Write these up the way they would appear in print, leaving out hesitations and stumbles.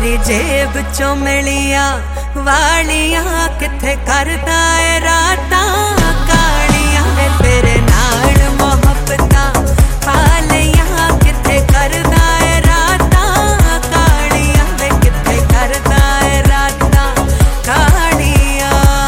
तेरी जेब चो मिलिया वालियां किथे करदा ए रातां कालियां वे तेरे नाल मोहब्बतां पालियां किथे करदा ए रातां कालियां वे किथे करदा ए रातां कालियां।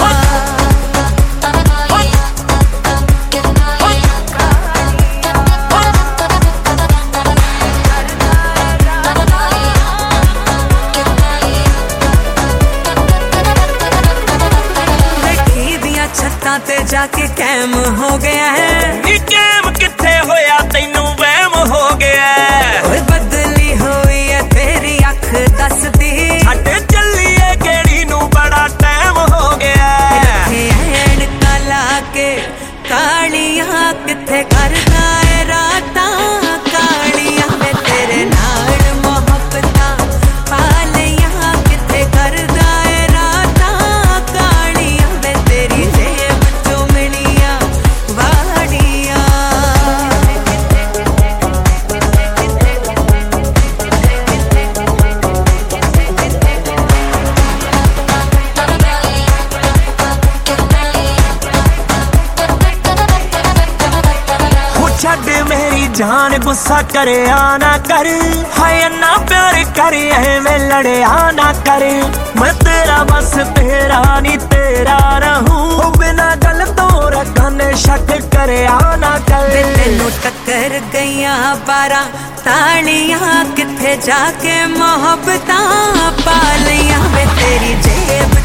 छत्तां ते जाके कैम हो गया है कैम किथे होया तैनू वहम हो गया है बदली हुई है तेरी अख दसदी छड्ड चलिए केड़ी नू बड़ा टाइम हो गया है ऐनका ला के कालियां किथे करदा ए रातां कालियां वे तेरे नाल मोहब्बतां पालियां किथे करदा ए रातां कालियां वे तेरी छड़ मेरी जान गुस्सा करे आना कर हाय ना प्यार करे मैं लड़े आना कर मैं तेरा बस तेरा नी तेरा रहूं बिना गल तो रखने शक करे आना कर तेनू टक्कर गईया 12 तालियां किथे जाके मोहब्बतां पालियां वे तेरी जेब